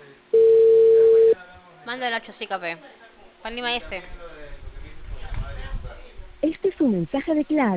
Manda el 8 sí, capé. Con Lima S. Este es un mensaje de Claro.